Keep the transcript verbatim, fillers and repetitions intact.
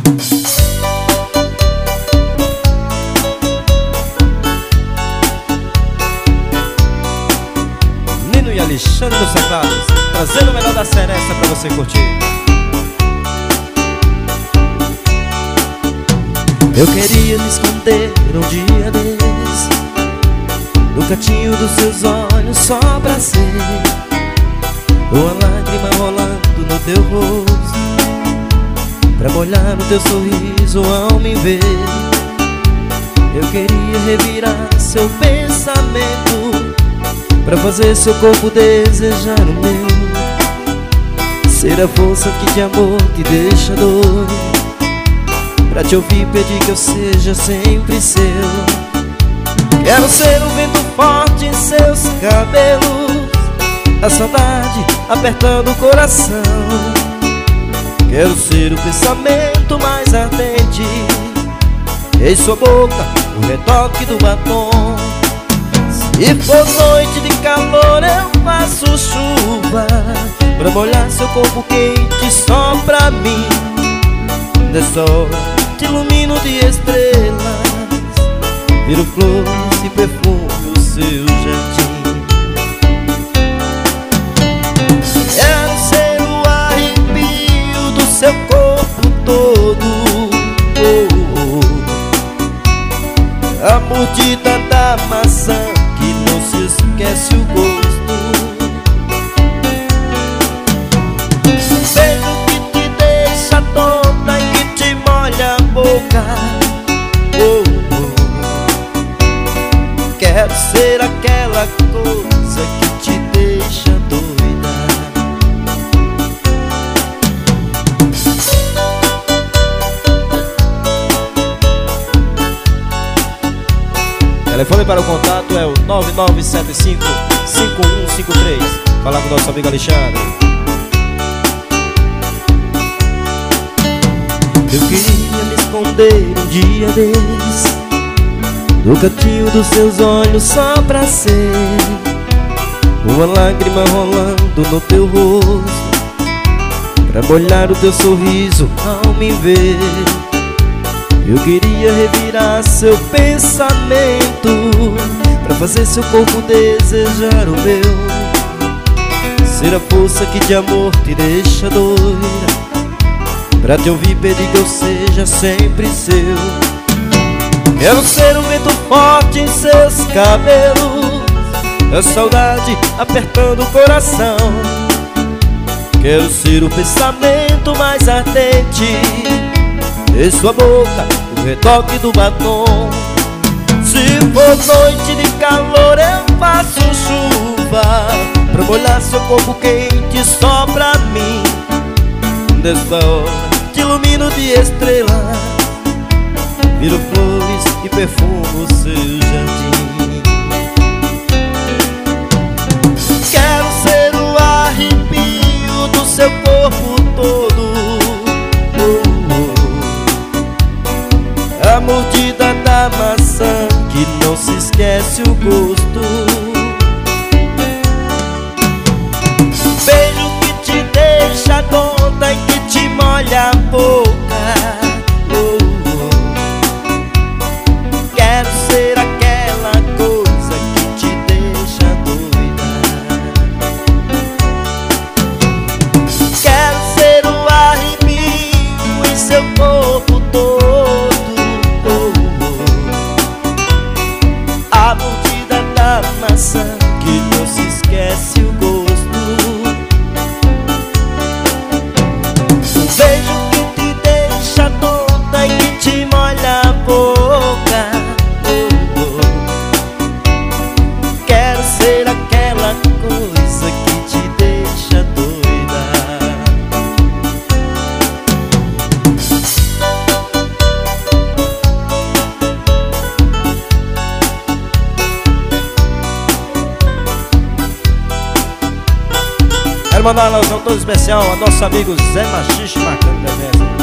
Nino e Alexandre dos Teclados, trazendo o melhor da Seresta pra você curtir. Eu queria me esconder um dia desse no cantinho dos seus olhos, só pra ser uma lágrima rolando no teu rosto, pra molhar o teu sorriso ao me ver. Eu queria revirar seu pensamento, pra fazer seu corpo desejar o meu, ser a força que de amor te deixa doido, pra te ouvir pedir que eu seja sempre seu. Quero ser o vento forte em seus cabelos, a saudade apertando o coração. Quero ser o pensamento mais ardente, em sua boca o retoque do batom. Se for noite de calor eu faço chuva, pra molhar seu corpo quente só pra mim. Nessa hora te ilumino de estrelas, viro flores e perfume o seu jardim. Quero ser o arrepio do seu corpo todo, oh, oh. A mordida da maçã que não se esquece o gosto. Beijo que te deixa tonta e que te molha a boca, oh, oh. Quero ser aquela coisa que te deixa doida. Telefone para o contato é o nove nove sete cinco, cinco um cinco três. Fala com o nosso amigo Alexandre. Eu queria me esconder um dia desse no cantinho dos seus olhos, só pra ser uma lágrima rolando no teu rosto, pra molhar o teu sorriso ao me ver. Eu queria revirar seu pensamento, pra fazer seu corpo desejar o meu, ser a força que de amor te deixa doida, pra te ouvir pedir que eu seja sempre seu. Quero ser o vento forte em seus cabelos, a saudade apertando o coração. Quero ser o pensamento mais ardente, em sua boca o retoque do batom. Se for noite de calor eu faço chuva, pra molhar seu corpo quente só pra mim. Nessa hora te ilumino de estrelas, viro flores e perfumo o seu jardim. Quero ser o arrepio do seu corpo todo, a mordida da maçã que não se esquece o gosto. Beijo que te deixa tonta e que te molha a boca, oh, oh. Quero ser aquela coisa que te deixa doida. Quero ser o arrepio em seu corpo todo, a mordida da maçã que não se esquece o gosto. Um beijo que te deixa tonta e que te molha a boca, oh, oh. Quero ser aquela coisa que te deixa doida. Quero mandar um abraço todo especial ao nosso amigo Zé Machixe, marcando presença.